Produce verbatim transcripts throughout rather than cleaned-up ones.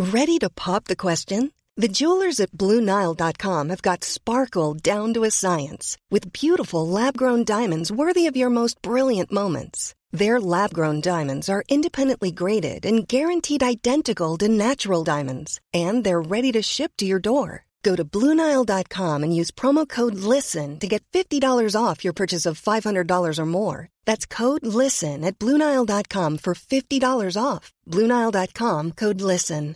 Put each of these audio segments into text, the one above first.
Ready to pop the question? The jewelers at Blue Nile dot com have got sparkle down to a science with beautiful lab-grown diamonds worthy of your most brilliant moments. Their lab-grown diamonds are independently graded and guaranteed identical to natural diamonds, and they're ready to ship to your door. Go to Blue Nile dot com and use promo code LISTEN to get fifty dollars off your purchase of five hundred dollars or more. That's code LISTEN at Blue Nile dot com for fifty dollars off. Blue Nile dot com, code LISTEN.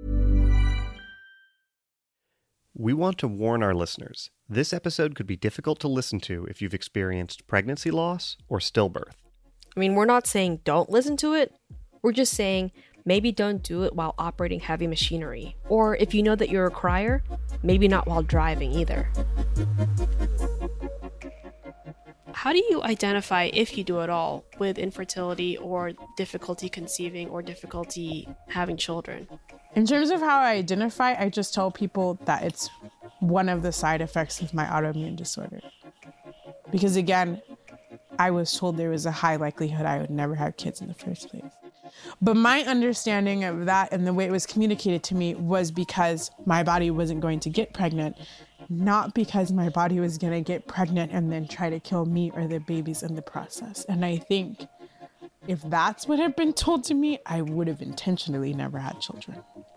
We want to warn our listeners. This episode could be difficult to listen to if you've experienced pregnancy loss or stillbirth. I mean, we're not saying don't listen to it. We're just saying maybe don't do it while operating heavy machinery. Or if you know that you're a crier, maybe not while driving either. How do you identify, if you do at all, with infertility or difficulty conceiving or difficulty having children? In terms of how I identify, I just tell people that it's one of the side effects of my autoimmune disorder. Because again, I was told there was a high likelihood I would never have kids in the first place. But my understanding of that and the way it was communicated to me was because my body wasn't going to get pregnant, not because my body was going to get pregnant and then try to kill me or the babies in the process. And I think if that's what had been told to me, I would have intentionally never had children.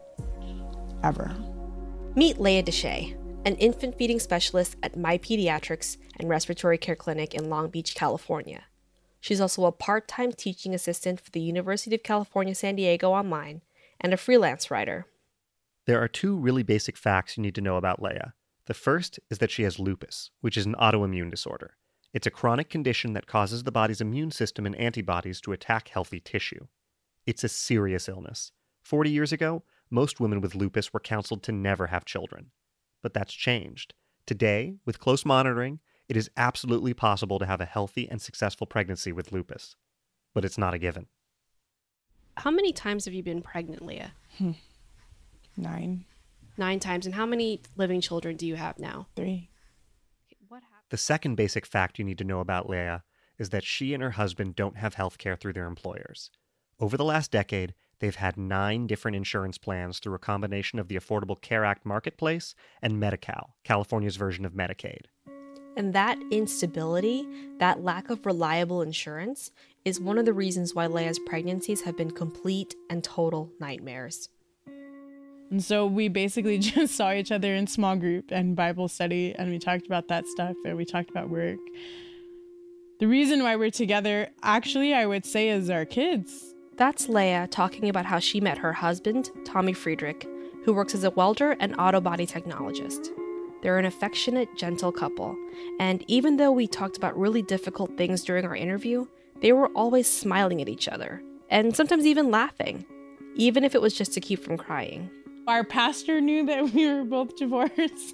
Ever. Meet Leah Deshay, an infant feeding specialist at My Pediatrics and Respiratory Care Clinic in Long Beach, California. She's also a part-time teaching assistant for the University of California, San Diego Online, and a freelance writer. There are two really basic facts you need to know about Leah. The first is that she has lupus, which is an autoimmune disorder. It's a chronic condition that causes the body's immune system and antibodies to attack healthy tissue. It's a serious illness. Forty years ago, most women with lupus were counseled to never have children. But that's changed. Today, with close monitoring, it is absolutely possible to have a healthy and successful pregnancy with lupus. But it's not a given. How many times have you been pregnant, Leah? Hmm. Nine. Nine times. And how many living children do you have now? Three. What happened? The second basic fact you need to know about Leah is that she and her husband don't have health care through their employers. Over the last decade, they've had nine different insurance plans through a combination of the Affordable Care Act Marketplace and Medi-Cal, California's version of Medicaid. And that instability, that lack of reliable insurance, is one of the reasons why Leah's pregnancies have been complete and total nightmares. And so we basically just saw each other in small group and Bible study, and we talked about that stuff, and we talked about work. The reason why we're together, actually, I would say, is our kids. That's Leah talking about how she met her husband, Tommy Friedrich, who works as a welder and auto body technologist. They're an affectionate, gentle couple, and even though we talked about really difficult things during our interview, they were always smiling at each other, and sometimes even laughing, even if it was just to keep from crying. Our pastor knew that we were both divorced.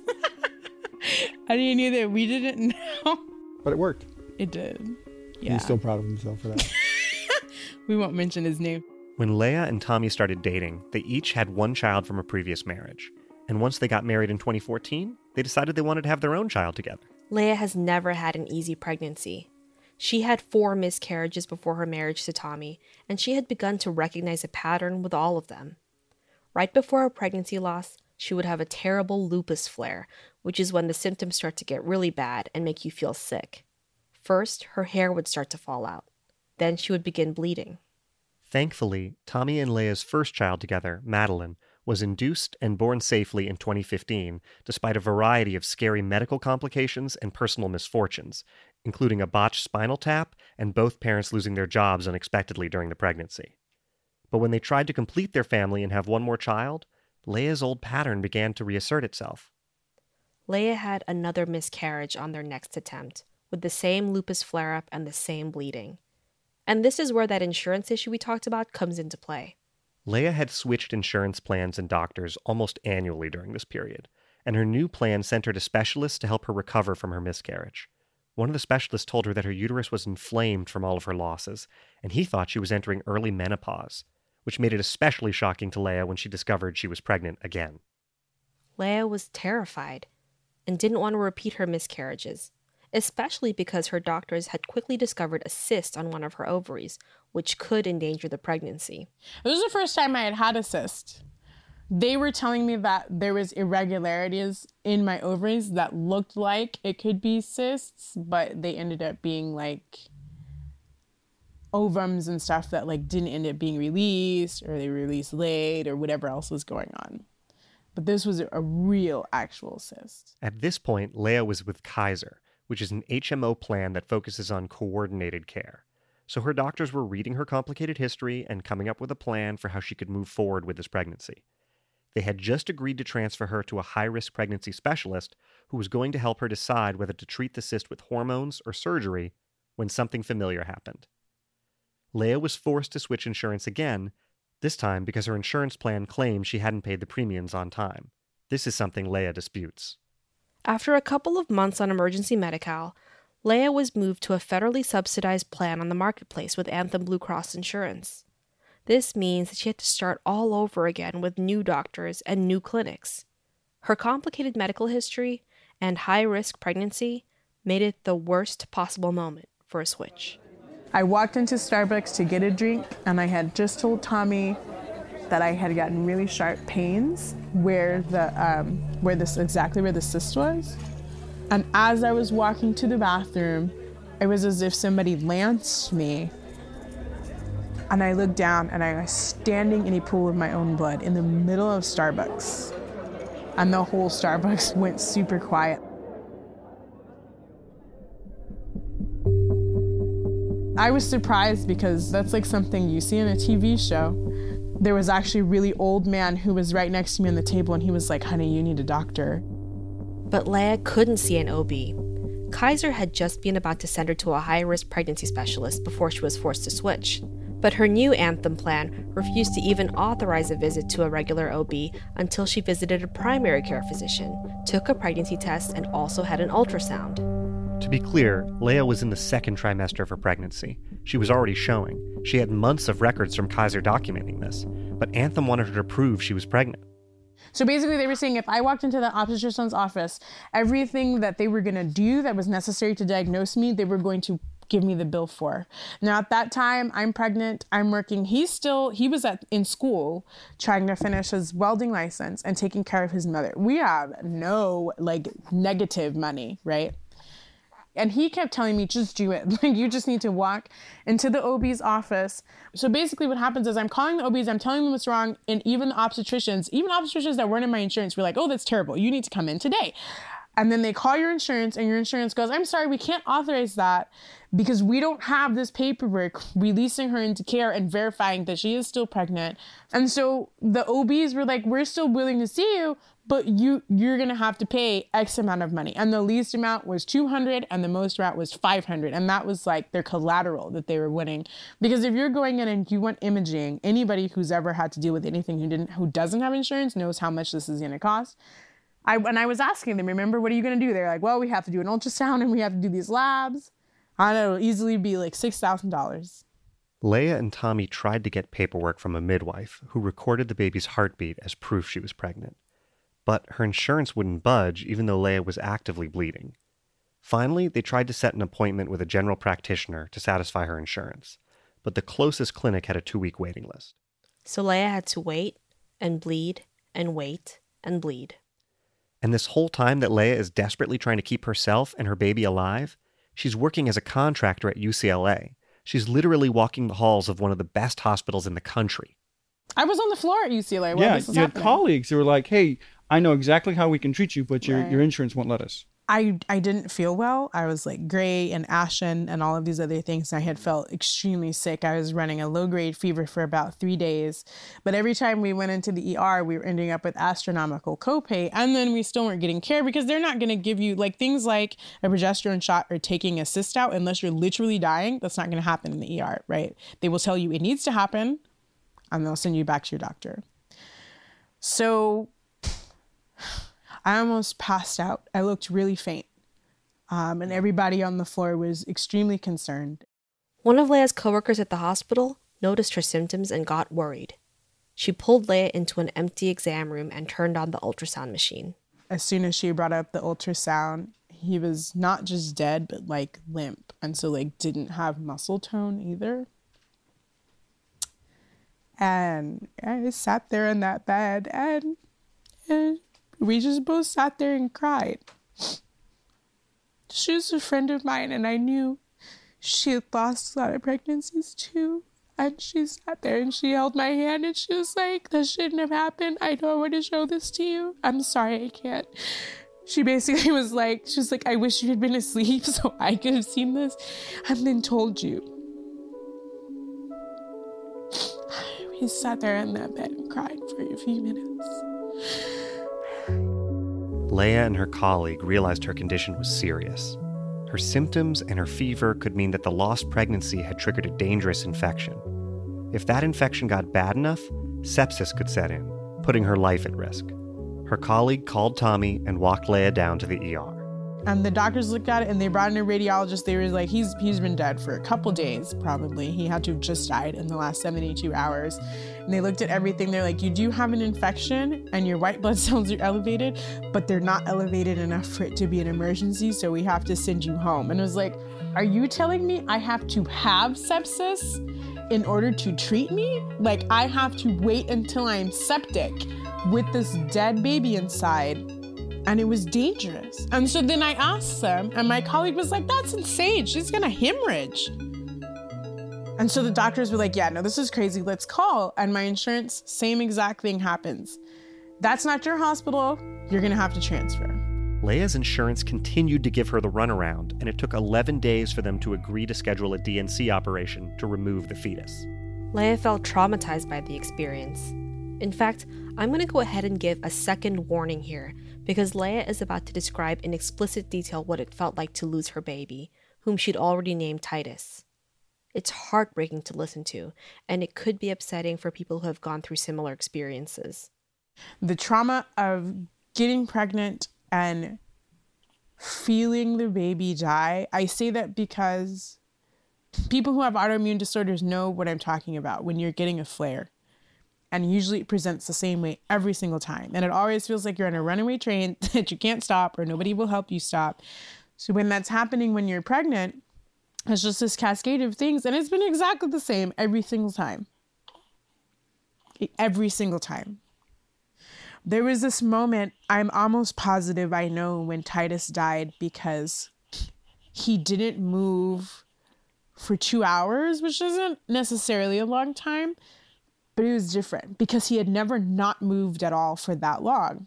And he knew that we didn't know. But it worked. It did. Yeah. He's still proud of himself for that. We won't mention his name. When Leah and Tommy started dating, they each had one child from a previous marriage. And once they got married in twenty fourteen, they decided they wanted to have their own child together. Leah has never had an easy pregnancy. She had four miscarriages before her marriage to Tommy, and she had begun to recognize a pattern with all of them. Right before her pregnancy loss, she would have a terrible lupus flare, which is when the symptoms start to get really bad and make you feel sick. First, her hair would start to fall out. Then she would begin bleeding. Thankfully, Tommy and Leah's first child together, Madeline, was induced and born safely in twenty fifteen, despite a variety of scary medical complications and personal misfortunes, including a botched spinal tap and both parents losing their jobs unexpectedly during the pregnancy. But when they tried to complete their family and have one more child, Leah's old pattern began to reassert itself. Leah had another miscarriage on their next attempt, with the same lupus flare-up and the same bleeding. And this is where that insurance issue we talked about comes into play. Leah had switched insurance plans and doctors almost annually during this period, and her new plan sent her to specialists to help her recover from her miscarriage. One of the specialists told her that her uterus was inflamed from all of her losses, and he thought she was entering early menopause, which made it especially shocking to Leah when she discovered she was pregnant again. Leah was terrified and didn't want to repeat her miscarriages, especially because her doctors had quickly discovered a cyst on one of her ovaries, which could endanger the pregnancy. It was the first time I had had a cyst. They were telling me that there was irregularities in my ovaries that looked like it could be cysts, but they ended up being like ovums and stuff that like didn't end up being released, or they were released late, or whatever else was going on. But this was a real actual cyst. At this point, Leah was with Kaiser, which is an H M O plan that focuses on coordinated care. So her doctors were reading her complicated history and coming up with a plan for how she could move forward with this pregnancy. They had just agreed to transfer her to a high-risk pregnancy specialist who was going to help her decide whether to treat the cyst with hormones or surgery when something familiar happened. Leah was forced to switch insurance again, this time because her insurance plan claimed she hadn't paid the premiums on time. This is something Leah disputes. After a couple of months on emergency Medi-Cal, Leah was moved to a federally subsidized plan on the marketplace with Anthem Blue Cross Insurance. This means that she had to start all over again with new doctors and new clinics. Her complicated medical history and high-risk pregnancy made it the worst possible moment for a switch. I walked into Starbucks to get a drink, and I had just told Tommy that I had gotten really sharp pains where the um, where this exactly where the cyst was. And as I was walking to the bathroom, it was as if somebody lanced me. And I looked down, and I was standing in a pool of my own blood in the middle of Starbucks. And the whole Starbucks went super quiet. I was surprised because that's like something you see in a T V show. There was actually a really old man who was right next to me on the table, and he was like, "Honey, you need a doctor." But Leah couldn't see an O B. Kaiser had just been about to send her to a high-risk pregnancy specialist before she was forced to switch. But her new Anthem plan refused to even authorize a visit to a regular O B until she visited a primary care physician, took a pregnancy test, and also had an ultrasound. To be clear, Leah was in the second trimester of her pregnancy. She was already showing. She had months of records from Kaiser documenting this, but Anthem wanted her to prove she was pregnant. So basically they were saying if I walked into the obstetrician's office, everything that they were going to do that was necessary to diagnose me, they were going to give me the bill for. Now at that time, I'm pregnant, I'm working. He's still, he was at in school trying to finish his welding license and taking care of his mother. We have no like negative money, right? And he kept telling me, just do it. Like, you just need to walk into the O B's office. So basically what happens is I'm calling the O Bs, I'm telling them what's wrong. And even the obstetricians, even obstetricians that weren't in my insurance were like, oh, that's terrible. You need to come in today. And then they call your insurance and your insurance goes, I'm sorry, we can't authorize that because we don't have this paperwork releasing her into care and verifying that she is still pregnant. And so the O Bs were like, we're still willing to see you, but you, you're going to have to pay X amount of money. And the least amount was two hundred and the most amount was five hundred. And that was like their collateral that they were winning. Because if you're going in and you want imaging, anybody who's ever had to deal with anything who didn't, who doesn't have insurance knows how much this is going to cost. I, and I was asking them, remember, what are you going to do? They're like, well, we have to do an ultrasound and we have to do these labs. I know, it'll easily be like six thousand dollars. Leah and Tommy tried to get paperwork from a midwife who recorded the baby's heartbeat as proof she was pregnant. But her insurance wouldn't budge even though Leah was actively bleeding. Finally, they tried to set an appointment with a general practitioner to satisfy her insurance. But the closest clinic had a two-week waiting list. So Leah had to wait and bleed and wait and bleed. And this whole time that Leah is desperately trying to keep herself and her baby alive, she's working as a contractor at U C L A. She's literally walking the halls of one of the best hospitals in the country. I was on the floor at U C L A while yeah, this was you happening. had colleagues who were like, hey, I know exactly how we can treat you, but your, Right. your insurance won't let us. I, I didn't feel well. I was like gray and ashen and all of these other things. I had felt extremely sick. I was running a low-grade fever for about three days. But every time we went into the E R, we were ending up with astronomical copay. And then we still weren't getting care because they're not going to give you like things like a progesterone shot or taking a cyst out unless you're literally dying. That's not going to happen in the E R, right? They will tell you it needs to happen and they'll send you back to your doctor. So I almost passed out. I looked really faint. Um, and everybody on the floor was extremely concerned. One of Leah's coworkers at the hospital noticed her symptoms and got worried. She pulled Leah into an empty exam room and turned on the ultrasound machine. As soon as she brought up the ultrasound, he was not just dead, but like limp. And so like didn't have muscle tone either. And I sat there in that bed, and, and we just both sat there and cried. She was a friend of mine, and I knew she had lost a lot of pregnancies too. And she sat there and she held my hand and she was like, this shouldn't have happened. I know I want to show this to you. I'm sorry, I can't. She basically was like, she was like, I wish you had been asleep so I could have seen this and then told you. We sat there in that bed and cried for a few minutes. Leah and her colleague realized her condition was serious. Her symptoms and her fever could mean that the lost pregnancy had triggered a dangerous infection. If that infection got bad enough, sepsis could set in, putting her life at risk. Her colleague called Tommy and walked Leah down to the E R. And the doctors looked at it and they brought in a radiologist. They were like, he's he's been dead for a couple days, probably. He had to have just died in the last seventy-two hours. And they looked at everything. They're like, you do have an infection and your white blood cells are elevated, but they're not elevated enough for it to be an emergency, so we have to send you home. And it was like, are you telling me I have to have sepsis in order to treat me? Like, I have to wait until I'm septic with this dead baby inside? And it was dangerous. And so then I asked them, and my colleague was like, that's insane. She's gonna hemorrhage. And so the doctors were like, yeah, no, this is crazy. Let's call. And my insurance, same exact thing happens. That's not your hospital. You're gonna have to transfer. Leah's insurance continued to give her the runaround, and it took eleven days for them to agree to schedule a D and C operation to remove the fetus. Leah felt traumatized by the experience. In fact, I'm going to go ahead and give a second warning here, because Leah is about to describe in explicit detail what it felt like to lose her baby, whom she'd already named Titus. It's heartbreaking to listen to, and it could be upsetting for people who have gone through similar experiences. The trauma of getting pregnant and feeling the baby die, I say that because people who have autoimmune disorders know what I'm talking about when you're getting a flare. And usually it presents the same way every single time. And it always feels like you're on a runaway train that you can't stop or nobody will help you stop. So when that's happening when you're pregnant, it's just this cascade of things. And it's been exactly the same every single time. Every single time. There was this moment, I'm almost positive I know, when Titus died, because he didn't move for two hours, which isn't necessarily a long time. But it was different because he had never not moved at all for that long.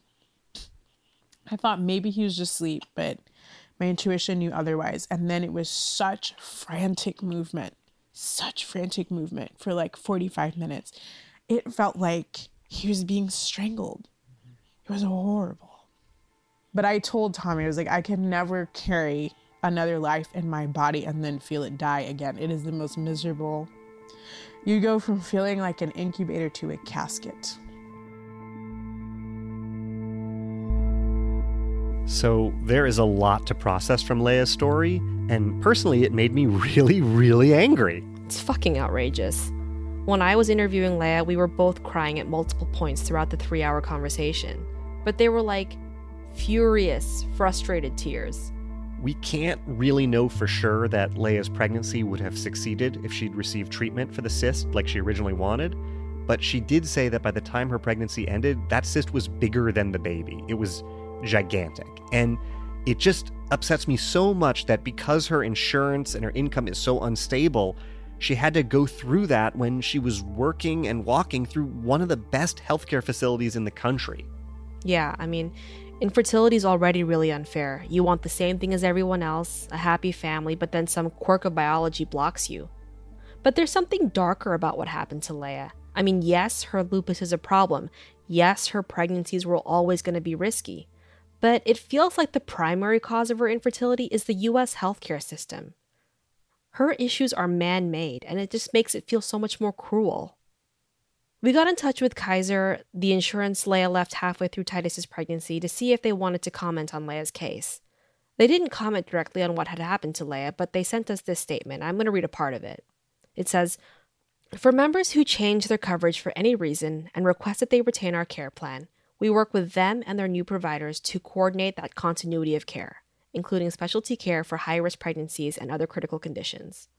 I thought maybe he was just asleep, but my intuition knew otherwise. And then it was such frantic movement, such frantic movement for like forty-five minutes. It felt like he was being strangled. It was horrible. But I told Tommy, I was like, I can never carry another life in my body and then feel it die again. It is the most miserable. You go from feeling like an incubator to a casket. So there is a lot to process from Leah's story, and personally it made me really, really angry. It's fucking outrageous. When I was interviewing Leah, we were both crying at multiple points throughout the three-hour conversation. But they were like furious, frustrated tears. We can't really know for sure that Leah's pregnancy would have succeeded if she'd received treatment for the cyst like she originally wanted, but she did say that by the time her pregnancy ended, that cyst was bigger than the baby. It was gigantic. And it just upsets me so much that because her insurance and her income is so unstable, she had to go through that when she was working and walking through one of the best healthcare facilities in the country. Yeah, I mean, infertility is already really unfair. You want the same thing as everyone else, a happy family, but then some quirk of biology blocks you. But there's something darker about what happened to Leah. I mean, yes, her lupus is a problem. Yes, her pregnancies were always going to be risky. But it feels like the primary cause of her infertility is the U S healthcare system. Her issues are man-made, and it just makes it feel so much more cruel. We got in touch with Kaiser, the insurance Leah left halfway through Titus's pregnancy, to see if they wanted to comment on Leah's case. They didn't comment directly on what had happened to Leah, but they sent us this statement. I'm going to read a part of it. It says, "For members who change their coverage for any reason and request that they retain our care plan, we work with them and their new providers to coordinate that continuity of care, including specialty care for high-risk pregnancies and other critical conditions."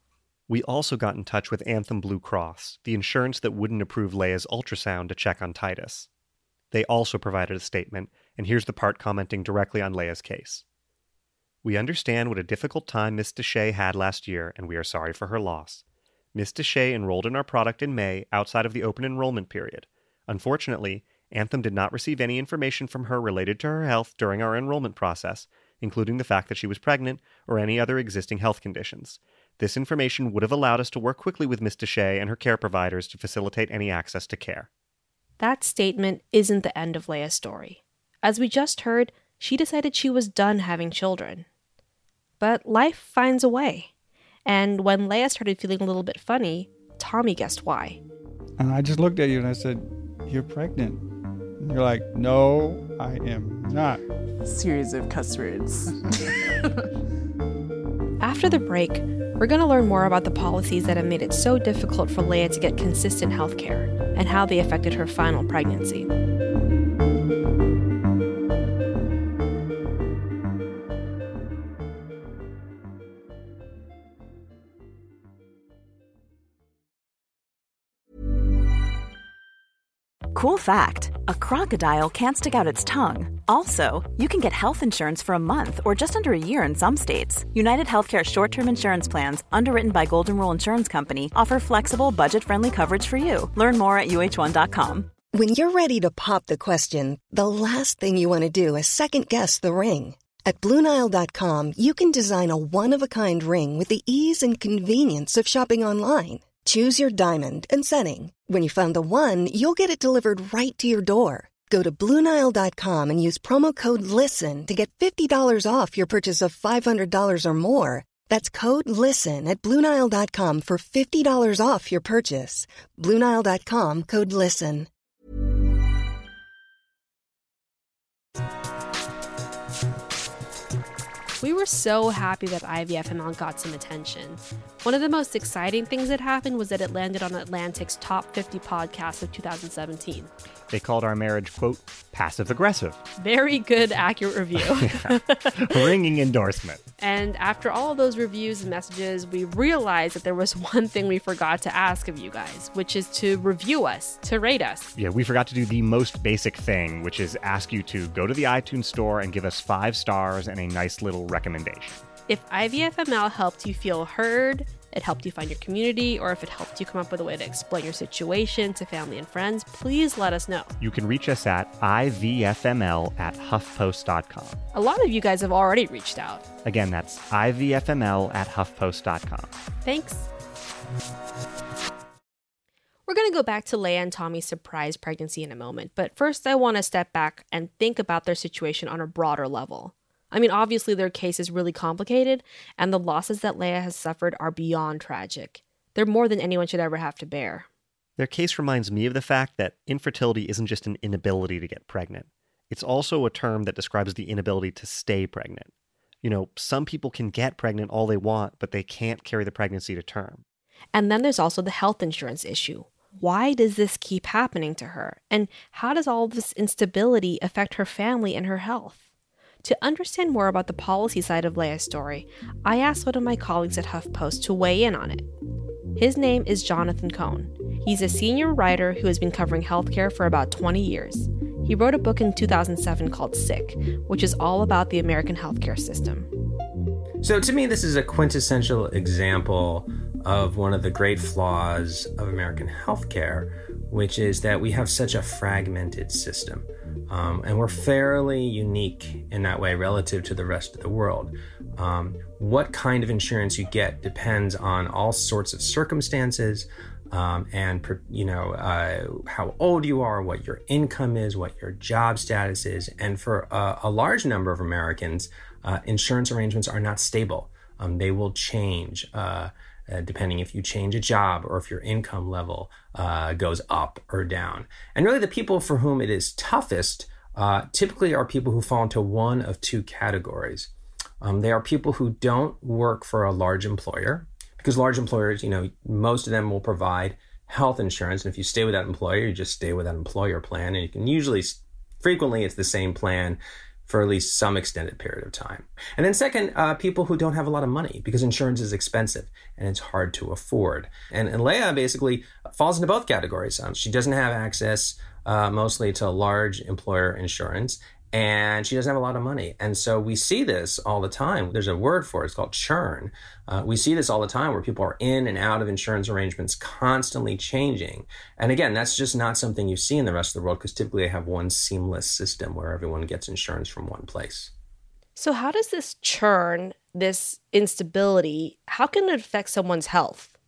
We also got in touch with Anthem Blue Cross, the insurance that wouldn't approve Leia's ultrasound to check on Titus. They also provided a statement, and here's the part commenting directly on Leia's case. We understand what a difficult time Miss Deshay had last year, and we are sorry for her loss. Miss Deshay enrolled in our product in May outside of the open enrollment period. Unfortunately, Anthem did not receive any information from her related to her health during our enrollment process, including the fact that she was pregnant or any other existing health conditions. This information would have allowed us to work quickly with Miss Deshay and her care providers to facilitate any access to care. That statement isn't the end of Leia's story. As we just heard, she decided she was done having children. But life finds a way. And when Leia started feeling a little bit funny, Tommy guessed why. And I just looked at you and I said, "You're pregnant." And you're like, "No, I am not." Series of cuss words. After the break, we're going to learn more about the policies that have made it so difficult for Leia to get consistent health care and how they affected her final pregnancy. Cool fact, a crocodile can't stick out its tongue. Also, you can get health insurance for a month or just under a year in some states. United Healthcare short-term insurance plans, underwritten by Golden Rule Insurance Company, offer flexible, budget-friendly coverage for you. Learn more at U H one dot com. When you're ready to pop the question, the last thing you want to do is second-guess the ring. At Blue Nile dot com, you can design a one-of-a-kind ring with the ease and convenience of shopping online. Choose your diamond and setting. When you find the one, you'll get it delivered right to your door. Go to Blue Nile dot com and use promo code LISTEN to get fifty dollars off your purchase of five hundred dollars or more. That's code LISTEN at Blue Nile dot com for fifty dollars off your purchase. Blue Nile dot com, code LISTEN. We were so happy that I V F M L got some attention. One of the most exciting things that happened was that it landed on Atlantic's top fifty podcasts of two thousand seventeen. They called our marriage, quote, passive-aggressive. Very good, accurate review. Ringing endorsement. And after all of those reviews and messages, we realized that there was one thing we forgot to ask of you guys, which is to review us, to rate us. Yeah, we forgot to do the most basic thing, which is ask you to go to the iTunes store and give us five stars and a nice little recommendation. If I V F M L helped you feel heard, it helped you find your community, or if it helped you come up with a way to explain your situation to family and friends, please let us know. You can reach us at I V F M L at huffpost dot com. A lot of you guys have already reached out. Again, that's I V F M L at huffpost dot com. Thanks. We're going to go back to Leia and Tommy's surprise pregnancy in a moment, but first I want to step back and think about their situation on a broader level. I mean, obviously their case is really complicated, and the losses that Leia has suffered are beyond tragic. They're more than anyone should ever have to bear. Their case reminds me of the fact that infertility isn't just an inability to get pregnant. It's also a term that describes the inability to stay pregnant. You know, some people can get pregnant all they want, but they can't carry the pregnancy to term. And then there's also the health insurance issue. Why does this keep happening to her? And how does all this instability affect her family and her health? To understand more about the policy side of Leia's story, I asked one of my colleagues at HuffPost to weigh in on it. His name is Jonathan Cohn. He's a senior writer who has been covering healthcare for about twenty years. He wrote a book in two thousand seven called Sick, which is all about the American healthcare system. So to me, this is a quintessential example of one of the great flaws of American healthcare, which is that we have such a fragmented system. Um, and we're fairly unique in that way relative to the rest of the world. Um, what kind of insurance you get depends on all sorts of circumstances, um, and you know uh, how old you are, what your income is, what your job status is. And for a, a large number of Americans, uh, insurance arrangements are not stable. Um, they will change. Uh, Uh, depending if you change a job or if your income level uh, goes up or down. And really the people for whom it is toughest uh, typically are people who fall into one of two categories. Um, they are people who don't work for a large employer, because large employers, you know, most of them will provide health insurance. And if you stay with that employer, you just stay with that employer plan. And you can usually, frequently it's the same plan for at least some extended period of time. And then second, uh, people who don't have a lot of money, because insurance is expensive and it's hard to afford. And, and Leah basically falls into both categories. Um, she doesn't have access uh, mostly to large employer insurance, and she doesn't have a lot of money. And so we see this all the time. There's a word for it. It's called churn. Uh, we see this all the time where people are in and out of insurance arrangements constantly changing. And again, that's just not something you see in the rest of the world, because typically they have one seamless system where everyone gets insurance from one place. So how does this churn, this instability, how can it affect someone's health?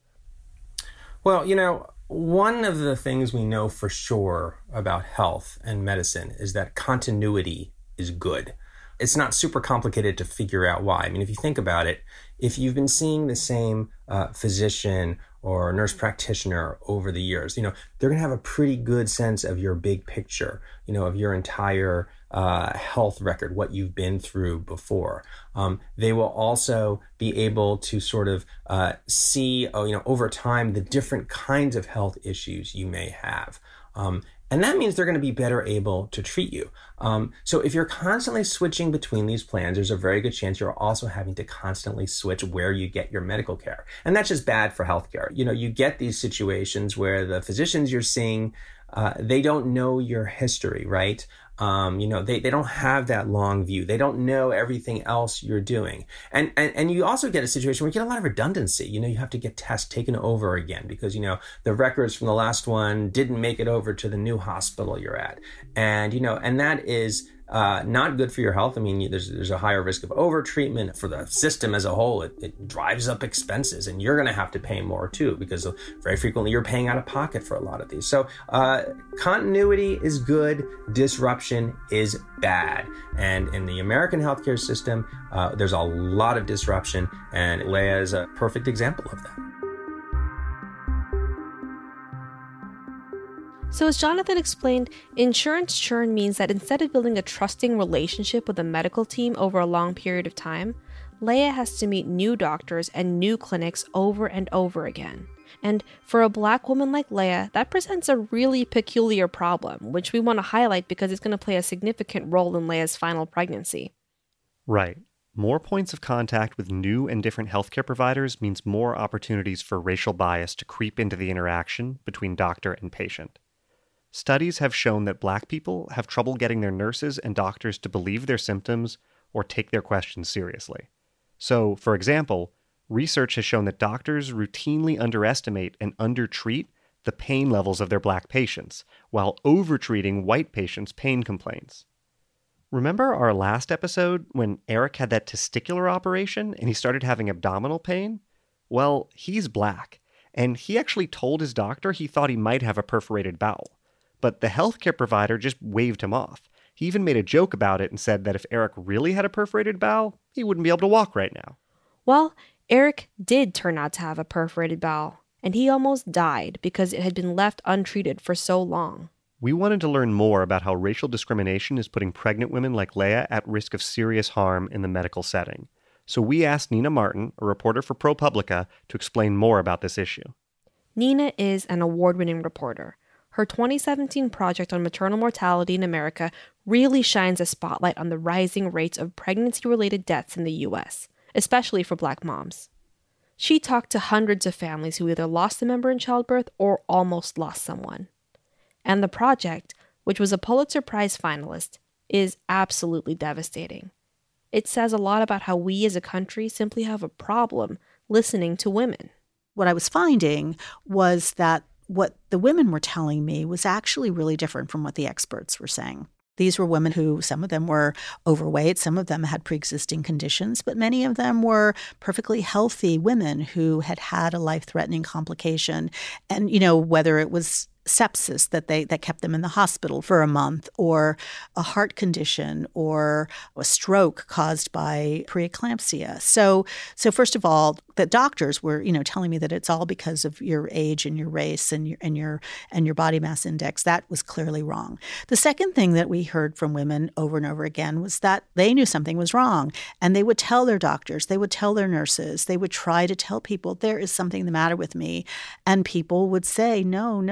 Well, you know, one of the things we know for sure about health and medicine is that continuity is good. It's not super complicated to figure out why. I mean, if you think about it, if you've been seeing the same uh, physician or nurse practitioner over the years, you know, they're going to have a pretty good sense of your big picture, you know, of your entire uh, health record, what you've been through before. Um, they will also be able to sort of uh, see, oh, you know, over time, the different kinds of health issues you may have. Um, And that means they're going to be better able to treat you. Um, so if you're constantly switching between these plans, there's a very good chance you're also having to constantly switch where you get your medical care. And that's just bad for healthcare. You know, you get these situations where the physicians you're seeing, uh, they don't know your history, right? Um, you know, they, they don't have that long view. They don't know everything else you're doing. And, and, and you also get a situation where you get a lot of redundancy. You know, you have to get tests taken over again because, you know, the records from the last one didn't make it over to the new hospital you're at. And, you know, and that is uh, not good for your health. I mean, there's, there's a higher risk of overtreatment for the system as a whole. It, it drives up expenses, and you're going to have to pay more too, because very frequently you're paying out of pocket for a lot of these. So uh, continuity is good. Disruption is bad. And in the American healthcare system, uh, there's a lot of disruption, and Leah is a perfect example of that. So as Jonathan explained, insurance churn means that instead of building a trusting relationship with a medical team over a long period of time, Leah has to meet new doctors and new clinics over and over again. And for a Black woman like Leah, that presents a really peculiar problem, which we want to highlight because it's going to play a significant role in Leah's final pregnancy. Right. More points of contact with new and different healthcare providers means more opportunities for racial bias to creep into the interaction between doctor and patient. Studies have shown that Black people have trouble getting their nurses and doctors to believe their symptoms or take their questions seriously. So, for example, research has shown that doctors routinely underestimate and undertreat the pain levels of their Black patients, while overtreating white patients' pain complaints. Remember our last episode when Eric had that testicular operation and he started having abdominal pain? Well, he's Black, and he actually told his doctor he thought he might have a perforated bowel. But the healthcare provider just waved him off. He even made a joke about it and said that if Eric really had a perforated bowel, he wouldn't be able to walk right now. Well, Eric did turn out to have a perforated bowel, and he almost died because it had been left untreated for so long. We wanted to learn more about how racial discrimination is putting pregnant women like Leah at risk of serious harm in the medical setting. So we asked Nina Martin, a reporter for ProPublica, to explain more about this issue. Nina is an award-winning reporter. Her twenty seventeen project on maternal mortality in America really shines a spotlight on the rising rates of pregnancy-related deaths in the U S, especially for Black moms. She talked to hundreds of families who either lost a member in childbirth or almost lost someone. And the project, which was a Pulitzer Prize finalist, is absolutely devastating. It says a lot about how we as a country simply have a problem listening to women. What I was finding was that what the women were telling me was actually really different from what the experts were saying. These were women who, some of them were overweight, some of them had pre-existing conditions, but many of them were perfectly healthy women who had had a life-threatening complication. And, you know, whether it was sepsis that they that kept them in the hospital for a month, or a heart condition, or a stroke caused by preeclampsia. So, so first of all, the doctors were, you know, telling me that it's all because of your age and your race and your and your and your body mass index. That was clearly wrong. The second thing that we heard from women over and over again was that they knew something was wrong, and they would tell their doctors, they would tell their nurses, they would try to tell people there is something the matter with me, and people would say, no, no, no, no.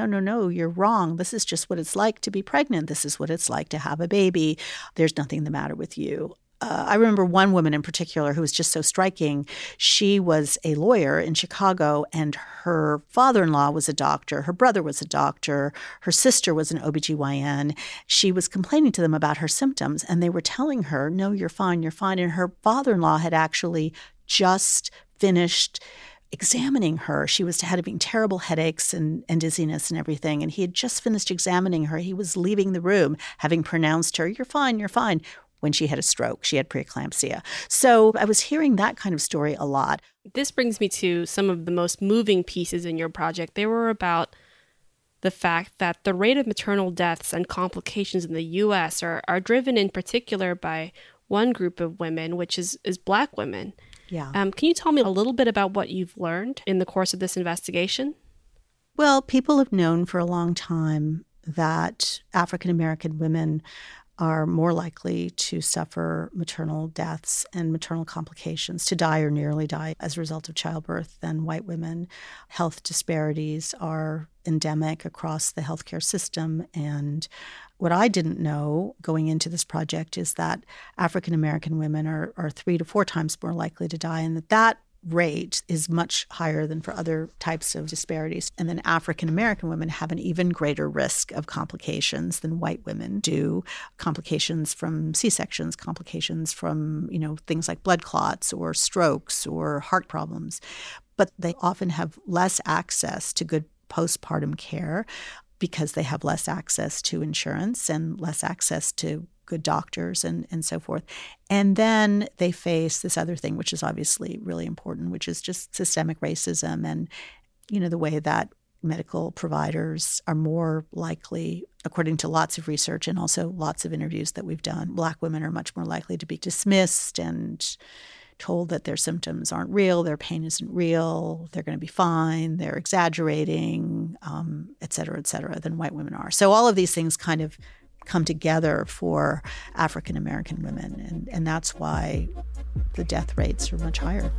no, you're wrong. This is just what it's like to be pregnant. This is what it's like to have a baby. There's nothing the matter with you. Uh, I remember one woman in particular who was just so striking. She was a lawyer in Chicago, and her father-in-law was a doctor. Her brother was a doctor. Her sister was an O B G Y N. She was complaining to them about her symptoms, and they were telling her, no, you're fine, you're fine. And her father-in-law had actually just finished examining her. She was having terrible headaches and, and dizziness and everything. And he had just finished examining her. He was leaving the room, having pronounced her, you're fine, you're fine, when she had a stroke. She had preeclampsia. So I was hearing that kind of story a lot. This brings me to some of the most moving pieces in your project. They were about the fact that the rate of maternal deaths and complications in the U S are, are driven in particular by one group of women, which is, is Black women. Yeah. Um, can you tell me a little bit about what you've learned in the course of this investigation? Well, people have known for a long time that African American women are more likely to suffer maternal deaths and maternal complications, to die or nearly die as a result of childbirth than white women. Health disparities are endemic across the healthcare system. And what I didn't know going into this project is that African American women are, are three to four times more likely to die, and that that rate is much higher than for other types of disparities. And then African American women have an even greater risk of complications than white women do. Complications from C-sections, complications from, you know, things like blood clots or strokes or heart problems. But they often have less access to good postpartum care because they have less access to insurance and less access to good doctors and, and so forth. And then they face this other thing, which is obviously really important, which is just systemic racism and, you know, the way that medical providers are more likely, according to lots of research and also lots of interviews that we've done, Black women are much more likely to be dismissed and told that their symptoms aren't real, their pain isn't real, they're going to be fine, they're exaggerating, um, et cetera, et cetera, than white women are. So all of these things kind of come together for African American women, and, and that's why the death rates are much higher.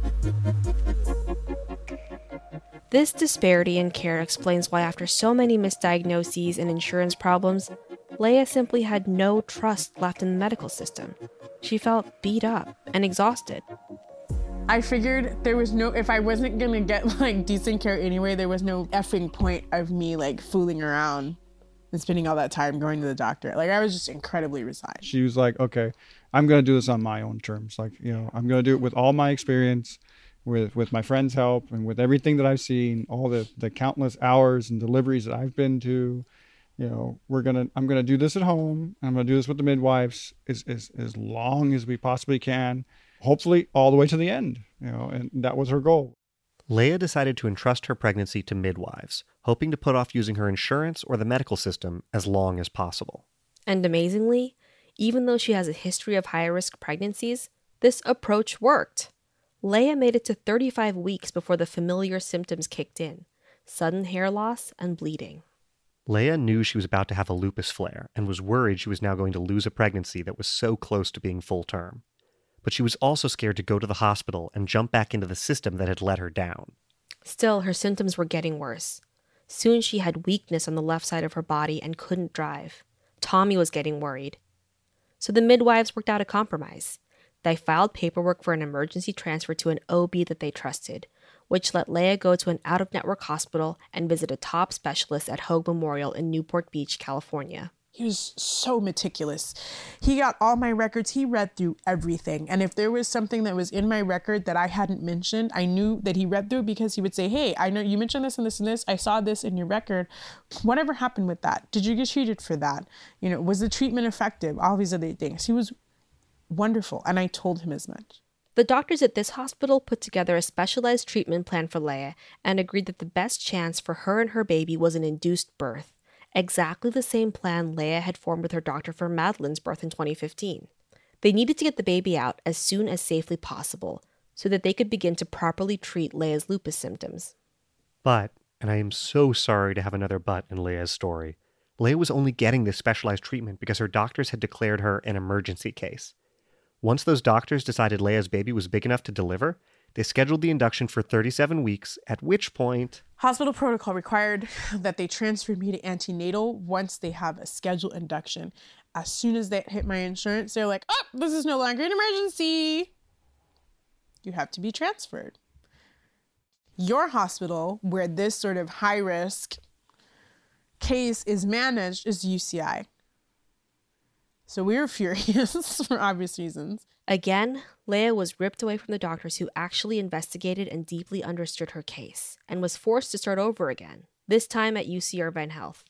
This disparity in care explains why, after so many misdiagnoses and insurance problems, Leah simply had no trust left in the medical system. She felt beat up and exhausted. I figured there was no, if I wasn't gonna get like decent care anyway, there was no effing point of me like fooling around and spending all that time going to the doctor. Like, I was just incredibly resigned. She was like, okay, I'm going to do this on my own terms. Like, you know, I'm going to do it with all my experience, with, with my friends' help, and with everything that I've seen, all the, the countless hours and deliveries that I've been to. You know, we're going to, I'm going to do this at home. I'm going to do this with the midwives as, as, as long as we possibly can, hopefully all the way to the end, you know, and that was her goal. Leah decided to entrust her pregnancy to midwives, hoping to put off using her insurance or the medical system as long as possible. And amazingly, even though she has a history of high-risk pregnancies, this approach worked. Leah made it to thirty-five weeks before the familiar symptoms kicked in: sudden hair loss and bleeding. Leah knew she was about to have a lupus flare and was worried she was now going to lose a pregnancy that was so close to being full term. But she was also scared to go to the hospital and jump back into the system that had let her down. Still, her symptoms were getting worse. Soon she had weakness on the left side of her body and couldn't drive. Tommy was getting worried. So the midwives worked out a compromise. They filed paperwork for an emergency transfer to an O B that they trusted, which let Leah go to an out-of-network hospital and visit a top specialist at Hoag Memorial in Newport Beach, California. He was so meticulous. He got all my records. He read through everything. And if there was something that was in my record that I hadn't mentioned, I knew that he read through, because he would say, hey, I know you mentioned this and this and this. I saw this in your record. Whatever happened with that? Did you get treated for that? You know, was the treatment effective? All these other things. He was wonderful. And I told him as much. The doctors at this hospital put together a specialized treatment plan for Leah and agreed that the best chance for her and her baby was an induced birth. Exactly the same plan Leah had formed with her doctor for Madeline's birth in twenty fifteen. They needed to get the baby out as soon as safely possible so that they could begin to properly treat Leah's lupus symptoms. But, and I am so sorry to have another but in Leah's story, Leah was only getting this specialized treatment because her doctors had declared her an emergency case. Once those doctors decided Leah's baby was big enough to deliver, They scheduled the induction for thirty-seven weeks, at which point... Hospital protocol required that they transfer me to antenatal once they have a scheduled induction. As soon as that hit my insurance, they're like, oh, this is no longer an emergency. You have to be transferred. Your hospital, where this sort of high-risk case is managed, is U C I. So we were furious for obvious reasons. Again, Leah was ripped away from the doctors who actually investigated and deeply understood her case, and was forced to start over again, this time at U C Irvine Health.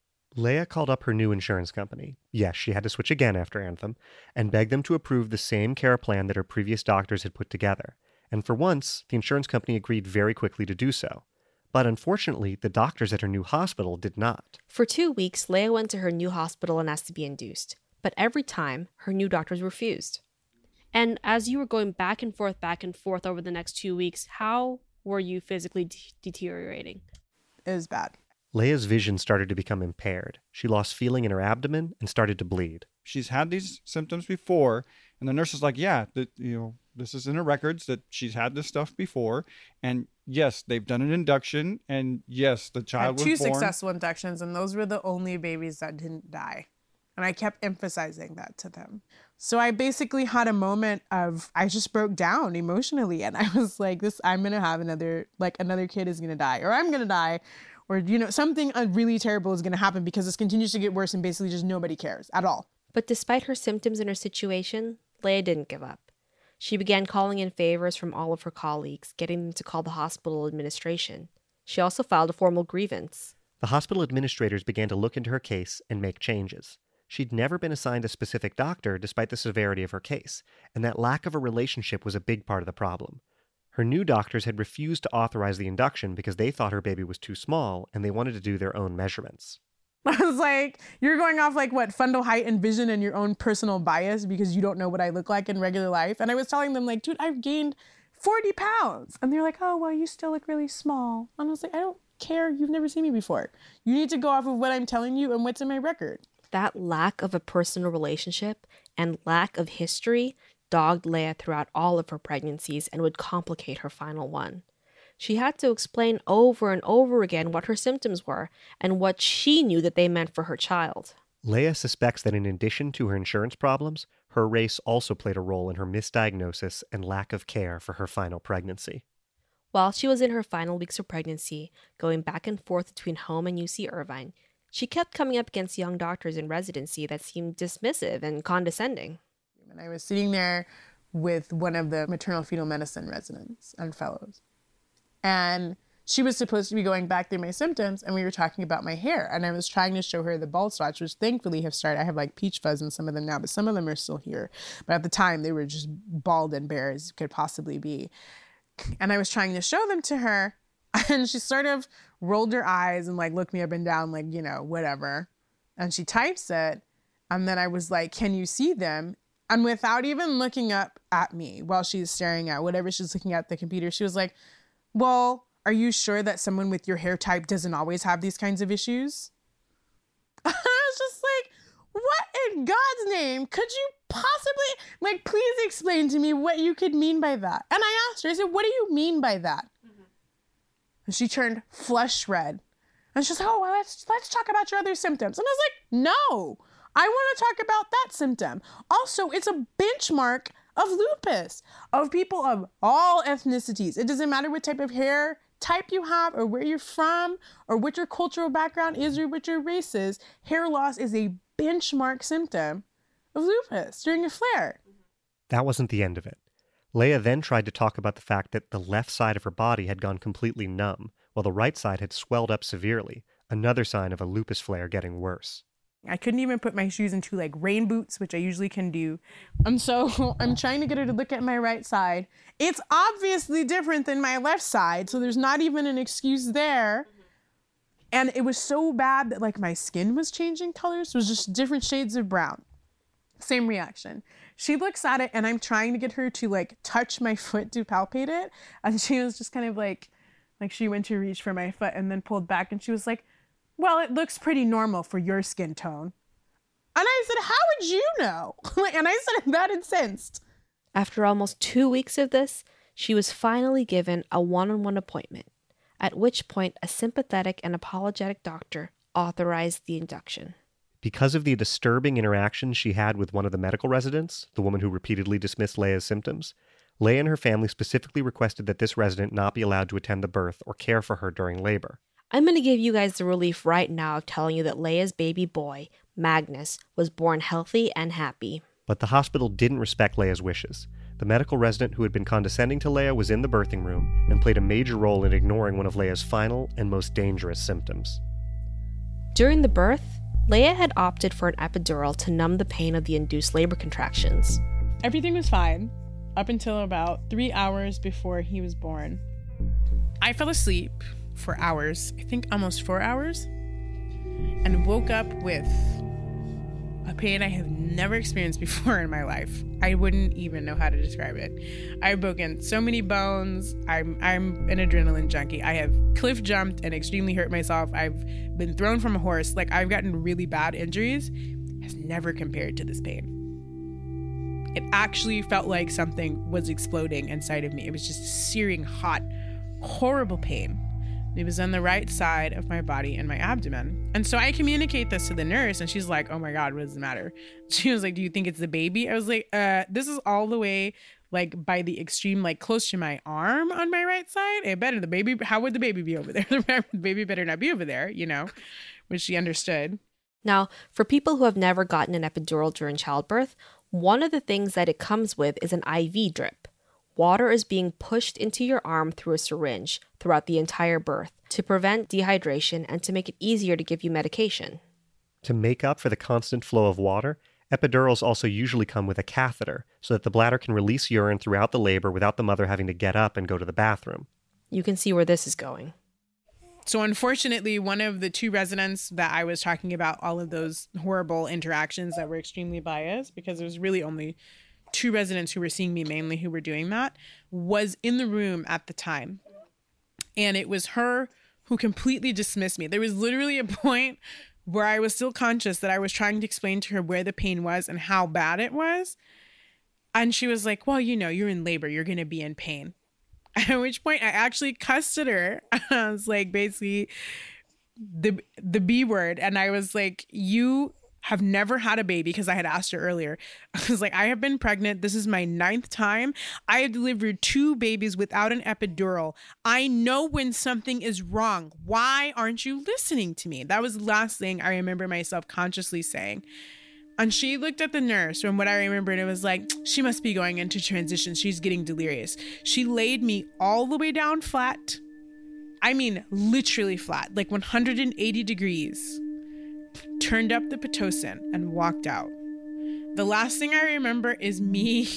Leah called up her new insurance company. Yes, she had to switch again after Anthem, and begged them to approve the same care plan that her previous doctors had put together. And for once, the insurance company agreed very quickly to do so. But unfortunately, the doctors at her new hospital did not. For two weeks, Leah went to her new hospital and asked to be induced. But every time, her new doctors refused. And as you were going back and forth, back and forth over the next two weeks, how were you physically de- deteriorating? It was bad. Leah's vision started to become impaired. She lost feeling in her abdomen and started to bleed. She's had these symptoms before, and the nurse is like, yeah, that, you know, this is in her records that she's had this stuff before. And yes, they've done an induction, and yes, the child was born. Two successful inductions, and those were the only babies that didn't die. And I kept emphasizing that to them. So I basically had a moment of, I just broke down emotionally. And I was like, this, I'm going to have another, like another kid is going to die, or I'm going to die, or, you know, something really terrible is going to happen because this continues to get worse and basically just nobody cares at all. But despite her symptoms and her situation, Leah didn't give up. She began calling in favors from all of her colleagues, getting them to call the hospital administration. She also filed a formal grievance. The hospital administrators began to look into her case and make changes. She'd never been assigned a specific doctor despite the severity of her case, and that lack of a relationship was a big part of the problem. Her new doctors had refused to authorize the induction because they thought her baby was too small and they wanted to do their own measurements. I was like, you're going off like what, fundal height and vision and your own personal bias because you don't know what I look like in regular life. And I was telling them like, dude, I've gained forty pounds. And they're like, oh, well, you still look really small. And I was like, I don't care. You've never seen me before. You need to go off of what I'm telling you and what's in my record. That lack of a personal relationship and lack of history dogged Leah throughout all of her pregnancies and would complicate her final one. She had to explain over and over again what her symptoms were and what she knew that they meant for her child. Leah suspects that in addition to her insurance problems, her race also played a role in her misdiagnosis and lack of care for her final pregnancy. While she was in her final weeks of pregnancy, going back and forth between home and U C Irvine, she kept coming up against young doctors in residency that seemed dismissive and condescending. And I was sitting there with one of the maternal fetal medicine residents and fellows. And she was supposed to be going back through my symptoms, and we were talking about my hair. And I was trying to show her the bald spots, which thankfully have started. I have like peach fuzz in some of them now, but some of them are still here. But at the time, they were just bald and bare as could possibly be. And I was trying to show them to her. And she sort of rolled her eyes and like looked me up and down like, you know, whatever. And she types it. And then I was like, can you see them? And without even looking up at me while she's staring at whatever she's looking at the computer, she was like, well, are you sure that someone with your hair type doesn't always have these kinds of issues? I was just like, what in God's name could you possibly, like, please explain to me what you could mean by that. And I asked her, I said, what do you mean by that? And she turned flush red. And she's like, oh, well, let's, let's talk about your other symptoms. And I was like, no, I want to talk about that symptom. Also, it's a benchmark of lupus, of people of all ethnicities. It doesn't matter what type of hair type you have or where you're from or what your cultural background is or what your race is. Hair loss is a benchmark symptom of lupus during a flare. That wasn't the end of it. Leah then tried to talk about the fact that the left side of her body had gone completely numb, while the right side had swelled up severely, another sign of a lupus flare getting worse. I couldn't even put my shoes into like rain boots, which I usually can do. And so I'm trying to get her to look at my right side. It's obviously different than my left side, so there's not even an excuse there. And it was so bad that like my skin was changing colors. It was just different shades of brown. Same reaction. She looks at it and I'm trying to get her to like touch my foot to palpate it. And she was just kind of like, like she went to reach for my foot and then pulled back and she was like, well, it looks pretty normal for your skin tone. And I said, how would you know? And I said that incensed. After almost two weeks of this, she was finally given a one-on-one appointment, at which point a sympathetic and apologetic doctor authorized the induction. Because of the disturbing interaction she had with one of the medical residents, the woman who repeatedly dismissed Leia's symptoms, Leia and her family specifically requested that this resident not be allowed to attend the birth or care for her during labor. I'm going to give you guys the relief right now of telling you that Leia's baby boy, Magnus, was born healthy and happy. But the hospital didn't respect Leia's wishes. The medical resident who had been condescending to Leia was in the birthing room and played a major role in ignoring one of Leia's final and most dangerous symptoms. During the birth, Leia had opted for an epidural to numb the pain of the induced labor contractions. Everything was fine up until about three hours before he was born. I fell asleep for hours, I think almost four hours, and woke up with a pain I have never experienced before in my life. I wouldn't even know how to describe it. I've broken so many bones. I'm I'm an adrenaline junkie. I have cliff jumped and extremely hurt myself. I've been thrown from a horse. Like, I've gotten really bad injuries. Has never compared to this pain. It actually felt like something was exploding inside of me. It was just searing, hot, horrible pain. It was on the right side of my body and my abdomen. And so I communicate this to the nurse, and she's like, oh my God, what does it matter? She was like, do you think it's the baby? I was like, uh, this is all the way like by the extreme, like close to my arm on my right side. It better the baby, how would the baby be over there? The baby better not be over there, you know, which she understood. Now, for people who have never gotten an epidural during childbirth, one of the things that it comes with is an I V drip. Water is being pushed into your arm through a syringe throughout the entire birth to prevent dehydration and to make it easier to give you medication. To make up for the constant flow of water, epidurals also usually come with a catheter so that the bladder can release urine throughout the labor without the mother having to get up and go to the bathroom. You can see where this is going. So unfortunately, one of the two residents that I was talking about, all of those horrible interactions that were extremely biased, because there was really only two residents who were seeing me mainly who were doing that, was in the room at the time. And it was her who completely dismissed me. There was literally a point where I was still conscious that I was trying to explain to her where the pain was and how bad it was. And she was like, well, you know, you're in labor, you're going to be in pain. At which point I actually cussed at her. I was like, basically the the B word. And I was like, you have never had a baby, because I had asked her earlier. I was like, I have been pregnant. This is my ninth time. I have delivered two babies without an epidural. I know when something is wrong. Why aren't you listening to me? That was the last thing I remember myself consciously saying. And she looked at the nurse, from what I remember, and it was like, she must be going into transition. She's getting delirious. She laid me all the way down flat. I mean, literally flat, like one hundred eighty degrees. Turned up the Pitocin and walked out. The last thing I remember is me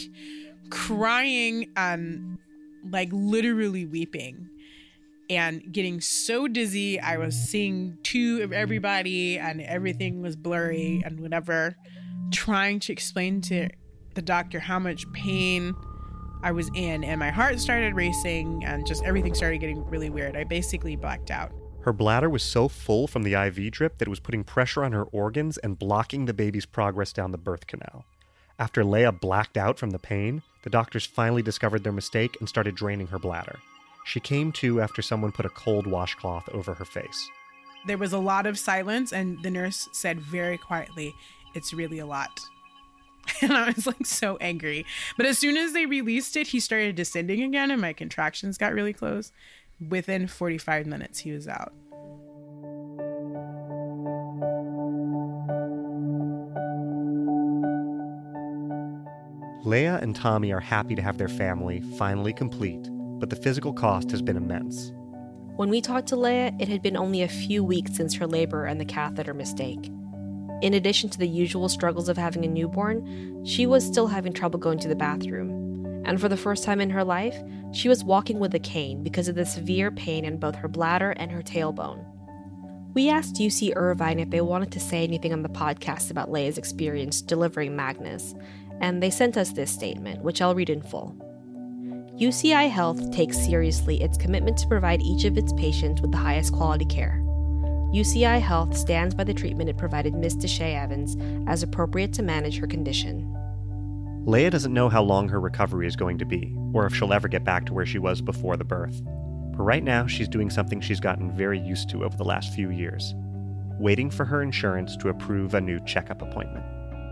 crying and like literally weeping and getting so dizzy. I was seeing two of everybody and everything was blurry and whatever, trying to explain to the doctor how much pain I was in, and my heart started racing and just everything started getting really weird. I basically blacked out. Her bladder was so full from the I V drip that it was putting pressure on her organs and blocking the baby's progress down the birth canal. After Leia blacked out from the pain, the doctors finally discovered their mistake and started draining her bladder. She came to after someone put a cold washcloth over her face. There was a lot of silence, and the nurse said very quietly, "It's really a lot." And I was like so angry. But as soon as they released it, he started descending again and my contractions got really close. Within forty-five minutes, he was out. Leia and Tommy are happy to have their family finally complete, but the physical cost has been immense. When we talked to Leia, it had been only a few weeks since her labor and the catheter mistake. In addition to the usual struggles of having a newborn, she was still having trouble going to the bathroom. And for the first time in her life, she was walking with a cane because of the severe pain in both her bladder and her tailbone. We asked U C Irvine if they wanted to say anything on the podcast about Leia's experience delivering Magnus, and they sent us this statement, which I'll read in full. U C I Health takes seriously its commitment to provide each of its patients with the highest quality care. U C I Health stands by the treatment it provided Miz Deshay Evans as appropriate to manage her condition. Leia doesn't know how long her recovery is going to be, or if she'll ever get back to where she was before the birth. But right now, she's doing something she's gotten very used to over the last few years, waiting for her insurance to approve a new checkup appointment.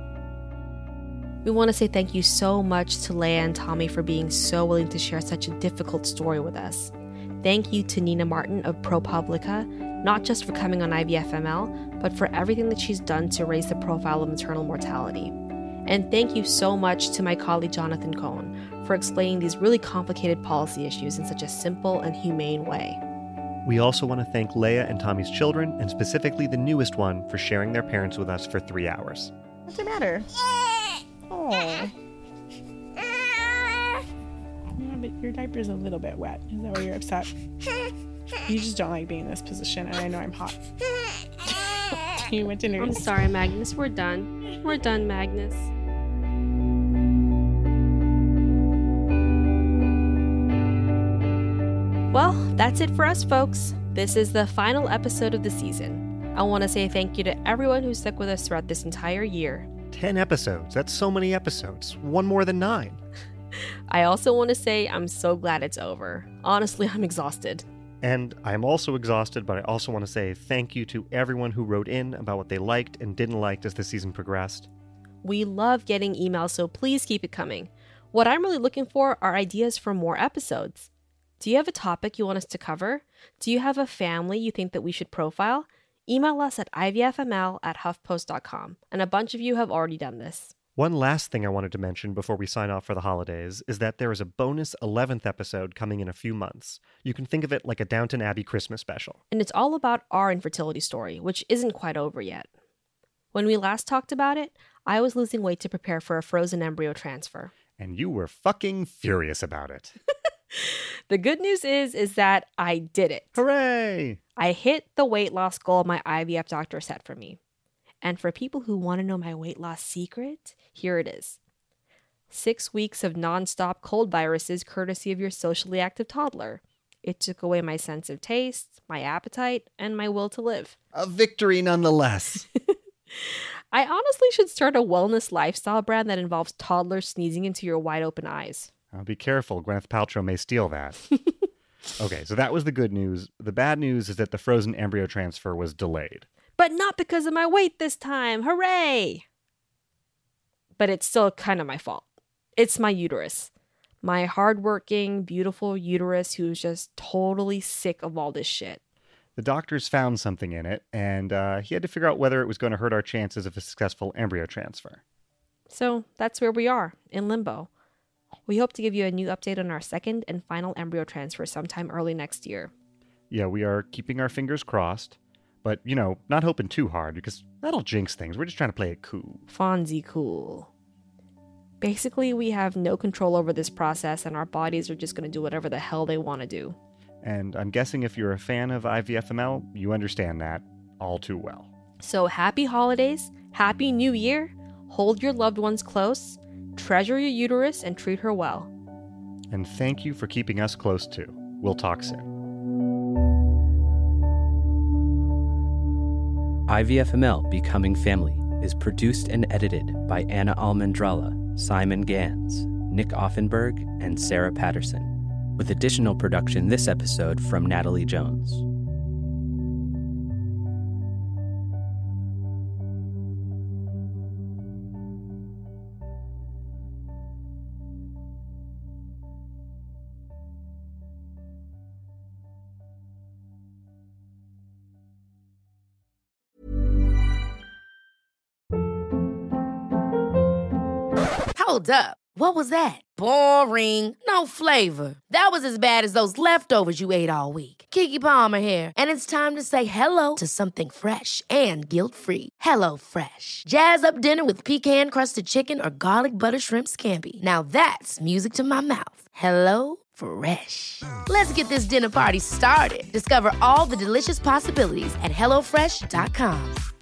We want to say thank you so much to Leia and Tommy for being so willing to share such a difficult story with us. Thank you to Nina Martin of ProPublica, not just for coming on I V F M L, but for everything that she's done to raise the profile of maternal mortality. And thank you so much to my colleague Jonathan Cohen for explaining these really complicated policy issues in such a simple and humane way. We also want to thank Leia and Tommy's children, and specifically the newest one, for sharing their parents with us for three hours. What's the matter? Oh. Yeah, but your diaper's a little bit wet. Is that why you're upset? You just don't like being in this position, and I know I'm hot. You went to nurse. I'm sorry, Magnus. We're done. We're done, Magnus. Well, that's it for us, folks. This is the final episode of the season. I want to say thank you to everyone who stuck with us throughout this entire year. Ten episodes. That's so many episodes. One more than nine. I also want to say I'm so glad it's over. Honestly, I'm exhausted. And I'm also exhausted, but I also want to say thank you to everyone who wrote in about what they liked and didn't like as the season progressed. We love getting emails, so please keep it coming. What I'm really looking for are ideas for more episodes. Do you have a topic you want us to cover? Do you have a family you think that we should profile? Email us at I V F M L at huff post dot com, and a bunch of you have already done this. One last thing I wanted to mention before we sign off for the holidays is that there is a bonus eleventh episode coming in a few months. You can think of it like a Downton Abbey Christmas special. And it's all about our infertility story, which isn't quite over yet. When we last talked about it, I was losing weight to prepare for a frozen embryo transfer. And you were fucking furious about it. The good news is, is that I did it. Hooray! I hit the weight loss goal my I V F doctor set for me. And for people who want to know my weight loss secret, here it is. Six weeks of nonstop cold viruses courtesy of your socially active toddler. It took away my sense of taste, my appetite, and my will to live. A victory nonetheless. I honestly should start a wellness lifestyle brand that involves toddlers sneezing into your wide open eyes. Uh, be careful, Gwyneth Paltrow may steal that. Okay, so that was the good news. The bad news is that the frozen embryo transfer was delayed. But not because of my weight this time. Hooray! But it's still kind of my fault. It's my uterus. My hardworking, beautiful uterus who's just totally sick of all this shit. The doctors found something in it, and uh, he had to figure out whether it was going to hurt our chances of a successful embryo transfer. So that's where we are, in limbo. We hope to give you a new update on our second and final embryo transfer sometime early next year. Yeah, we are keeping our fingers crossed, but, you know, not hoping too hard because that'll jinx things. We're just trying to play it cool. Fonzie cool. Basically, we have no control over this process and our bodies are just going to do whatever the hell they want to do. And I'm guessing if you're a fan of I V F M L, you understand that all too well. So happy holidays, happy new year, hold your loved ones close, treasure your uterus, and treat her well. And thank you for keeping us close too. We'll talk soon. I V F M L Becoming Family is produced and edited by Anna Almendrala, Simon Gans, Nick Offenberg, and Sarah Patterson, with additional production this episode from Natalie Jones. Hold up. What was that? Boring. No flavor. That was as bad as those leftovers you ate all week. Keke Palmer here, and it's time to say hello to something fresh and guilt-free. Hello Fresh. Jazz up dinner with pecan-crusted chicken or garlic butter shrimp scampi. Now that's music to my mouth. Hello Fresh. Let's get this dinner party started. Discover all the delicious possibilities at hello fresh dot com.